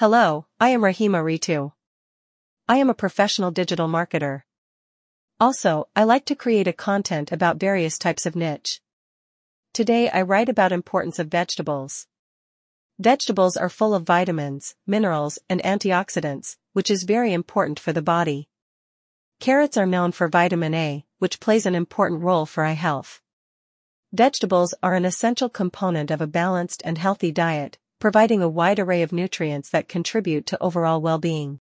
Hello, I am Rahima Ritu. I am a professional digital marketer. Also, I like to create a content about various types of niche. Today I write about importance of vegetables. Vegetables are full of vitamins, minerals, and antioxidants, which is very important for the body. Carrots are known for vitamin A, which plays an important role for eye health. Vegetables are an essential component of a balanced and healthy diet, providing a wide array of nutrients that contribute to overall well-being.